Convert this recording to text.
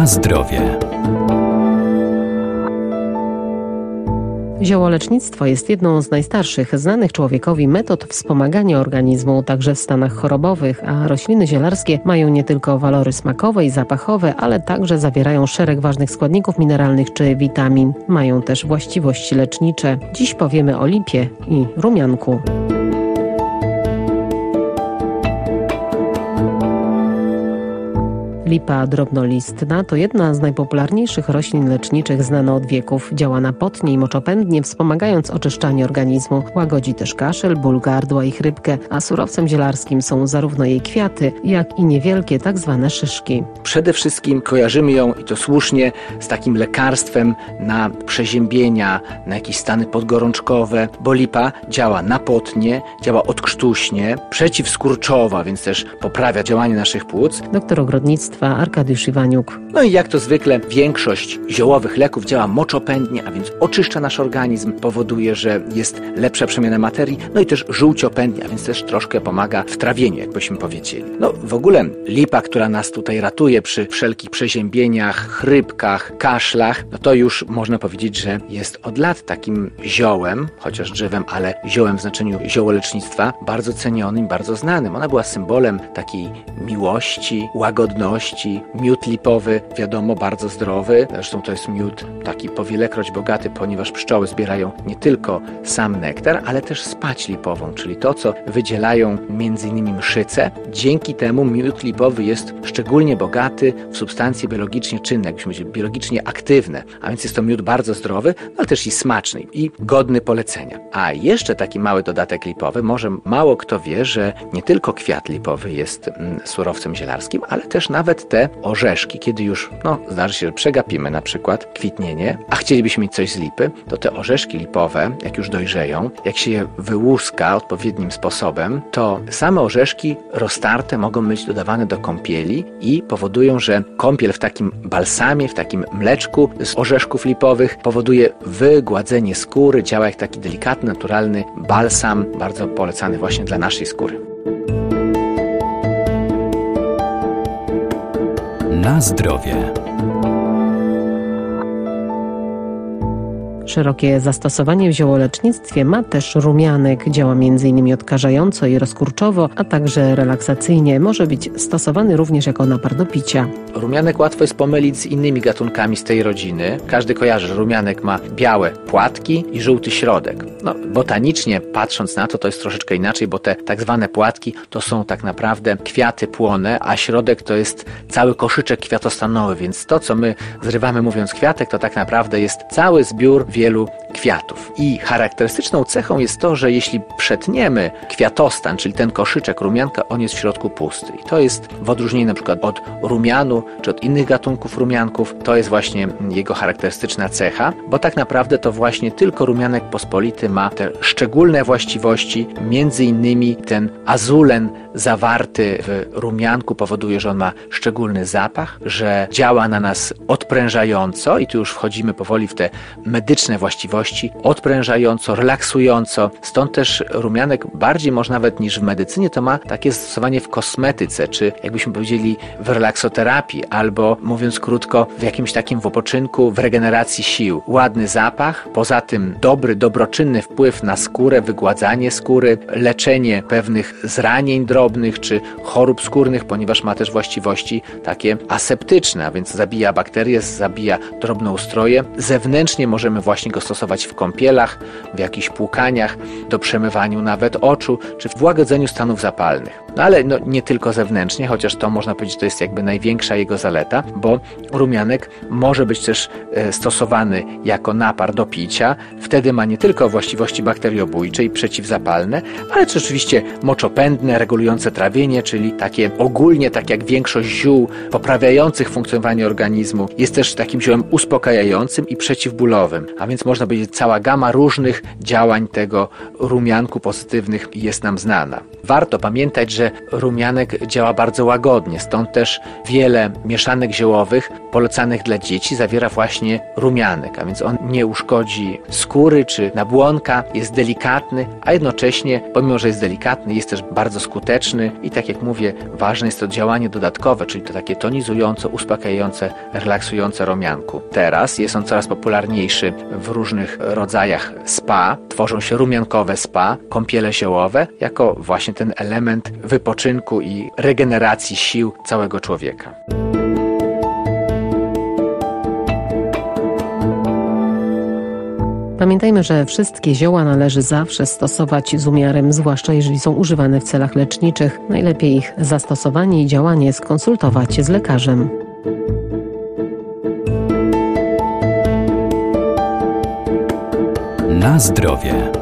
Na zdrowie. Ziołolecznictwo jest jedną z najstarszych znanych człowiekowi metod wspomagania organizmu, także w stanach chorobowych, a rośliny zielarskie mają nie tylko walory smakowe i zapachowe, ale także zawierają szereg ważnych składników mineralnych czy witamin. Mają też właściwości lecznicze. Dziś powiemy o lipie i rumianku. Lipa drobnolistna to jedna z najpopularniejszych roślin leczniczych znana od wieków. Działa napotnie i moczopędnie, wspomagając oczyszczanie organizmu. Łagodzi też kaszel, ból gardła i chrypkę, a surowcem zielarskim są zarówno jej kwiaty, jak i niewielkie tak zwane szyszki. Przede wszystkim kojarzymy ją, i to słusznie, z takim lekarstwem na przeziębienia, na jakieś stany podgorączkowe, bo lipa działa napotnie, działa odkrztuśnie, przeciwskurczowa, więc też poprawia działanie naszych płuc. Doktor ogrodnictwa Arkadiusz Iwaniuk. No i jak to zwykle większość ziołowych leków działa moczopędnie, a więc oczyszcza nasz organizm, powoduje, że jest lepsza przemiana materii, no i też żółciopędnie, a więc też troszkę pomaga w trawieniu, jakbyśmy powiedzieli. No w ogóle lipa, która nas tutaj ratuje przy wszelkich przeziębieniach, chrypkach, kaszlach, no to już można powiedzieć, że jest od lat takim ziołem, chociaż drzewem, ale ziołem w znaczeniu ziołolecznictwa, bardzo cenionym, bardzo znanym. Ona była symbolem takiej miłości, łagodności. Miód lipowy, wiadomo, bardzo zdrowy. Zresztą to jest miód taki powielekroć bogaty, ponieważ pszczoły zbierają nie tylko sam nektar, ale też spać lipową, czyli to, co wydzielają m.in. mszyce. Dzięki temu miód lipowy jest szczególnie bogaty w substancje biologicznie czynne, jakbyśmy powiedzieli, biologicznie aktywne. A więc jest to miód bardzo zdrowy, ale też i smaczny i godny polecenia. A jeszcze taki mały dodatek lipowy, może mało kto wie, że nie tylko kwiat lipowy jest surowcem zielarskim, ale też nawet te orzeszki, kiedy już, zdarzy się, że przegapimy na przykład kwitnienie, a chcielibyśmy mieć coś z lipy, to te orzeszki lipowe, jak już dojrzeją, jak się je wyłuska odpowiednim sposobem, to same orzeszki roztarte mogą być dodawane do kąpieli i powodują, że kąpiel w takim balsamie, w takim mleczku z orzeszków lipowych powoduje wygładzenie skóry, działa jak taki delikatny, naturalny balsam, bardzo polecany właśnie dla naszej skóry. Na zdrowie. Szerokie zastosowanie w ziołolecznictwie ma też rumianek. Działa m.in. odkażająco i rozkurczowo, a także relaksacyjnie. Może być stosowany również jako napar do picia. Rumianek łatwo jest pomylić z innymi gatunkami z tej rodziny. Każdy kojarzy, że rumianek ma białe płatki i żółty środek. Botanicznie patrząc na to jest troszeczkę inaczej, bo te tak zwane płatki to są tak naprawdę kwiaty płonne, a środek to jest cały koszyczek kwiatostanowy, więc to, co my zrywamy mówiąc kwiatek, to tak naprawdę jest cały zbiór wielu kwiatów. I charakterystyczną cechą jest to, że jeśli przetniemy kwiatostan, czyli ten koszyczek rumianka, on jest w środku pusty. I to jest w odróżnieniu na przykład od rumianu, czy od innych gatunków rumianków, to jest właśnie jego charakterystyczna cecha, bo tak naprawdę to właśnie tylko rumianek pospolity ma te szczególne właściwości, między innymi ten azulen zawarty w rumianku powoduje, że on ma szczególny zapach, że działa na nas odprężająco i tu już wchodzimy powoli w te medyczne właściwości, odprężająco, relaksująco. Stąd też rumianek bardziej może nawet niż w medycynie to ma takie zastosowanie w kosmetyce, czy jakbyśmy powiedzieli w relaksoterapii, albo mówiąc krótko w jakimś takim wypoczynku, w regeneracji sił. Ładny zapach, poza tym dobry, dobroczynny wpływ na skórę, wygładzanie skóry, leczenie pewnych zranień drobnych, czy chorób skórnych, ponieważ ma też właściwości takie aseptyczne, a więc zabija bakterie, zabija drobnoustroje. Zewnętrznie możemy właśnie go stosować w kąpielach, w jakichś płukaniach, do przemywaniu nawet oczu, czy w łagodzeniu stanów zapalnych. Ale nie tylko zewnętrznie, chociaż to można powiedzieć, to jest jakby największa jego zaleta, bo rumianek może być też stosowany jako napar do picia. Wtedy ma nie tylko właściwości bakteriobójcze i przeciwzapalne, ale też oczywiście moczopędne, regulujące trawienie, czyli takie ogólnie, tak jak większość ziół poprawiających funkcjonowanie organizmu, jest też takim ziołem uspokajającym i przeciwbólowym. A więc można powiedzieć, cała gama różnych działań tego rumianku pozytywnych jest nam znana. Warto pamiętać, że rumianek działa bardzo łagodnie, stąd też wiele mieszanek ziołowych polecanych dla dzieci zawiera właśnie rumianek, a więc on nie uszkodzi skóry czy nabłonka, jest delikatny, a jednocześnie, pomimo że jest delikatny, jest też bardzo skuteczny. bezpieczny i tak jak mówię, ważne jest to działanie dodatkowe, czyli to takie tonizujące, uspokajające, relaksujące rumianku. Teraz jest on coraz popularniejszy w różnych rodzajach spa. Tworzą się rumiankowe spa, kąpiele ziołowe, jako właśnie ten element wypoczynku i regeneracji sił całego człowieka. Pamiętajmy, że wszystkie zioła należy zawsze stosować z umiarem, zwłaszcza jeżeli są używane w celach leczniczych. Najlepiej ich zastosowanie i działanie skonsultować z lekarzem. Na zdrowie.